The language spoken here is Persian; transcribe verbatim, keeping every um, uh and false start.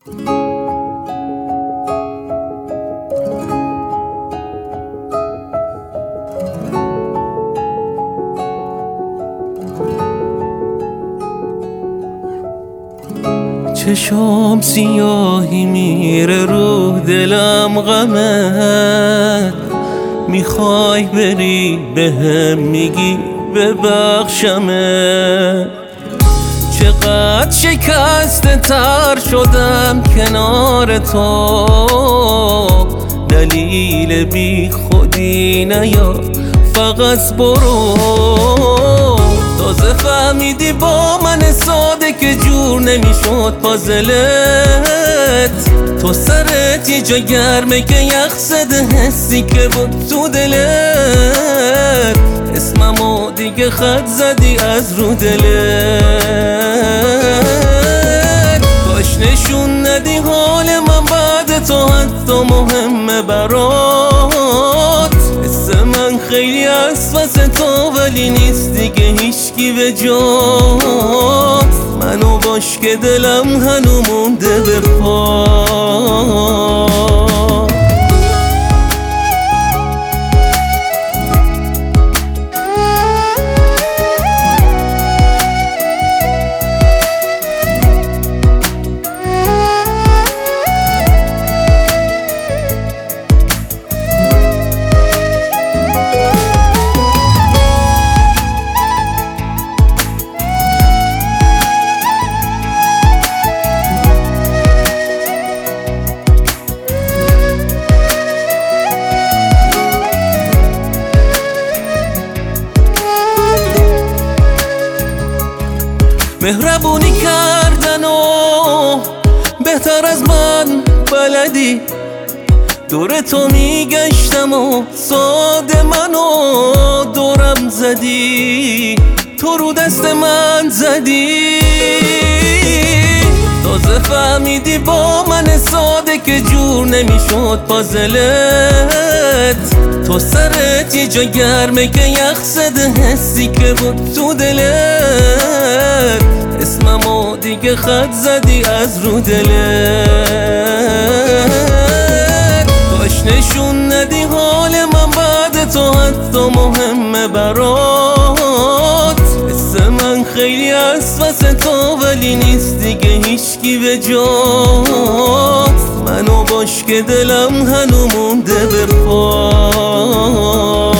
چشام سیاهی میره رو دلم غمه، میخوای بری بهم میگی ببخشمه. چقدر شکسته تر شدم کنار تو، دلیل بی خودی نیا فقط برو. تازه فهمیدی با من ساده که جور نمیشد پازلت. تو سرت یه جا گرمه که یخ زده، حسی که بود تو دلت. اسممو دیگه خط زدی از رو دلت. کاش نشون ندی حال من بعد تو حتی مهمه برات. حس من خیلی هست واسه تو ولی نیست دیگه هیچکی به جات. منو باش که دلم هنو مونده به پا. مهربونی کردن و بهتر از من بلدی. دور تو میگشتم و ساده منو دورم زدی. تو رو دست من زدی. تازه فهمیدی با من ساده که جور نمیشد پازلت. تو سرت یه جا گرمه که یخ زده، حسی که بود تو دلت. اسممو دیگه خط زدی از رو دلت. کاش نشون ندی حال من بعد تو حتی مهمه برات. حس من خیلی هست واسه تو ولی نیست دیگه هیچکی به جات. منو باش که دلم هنو مونده به پا.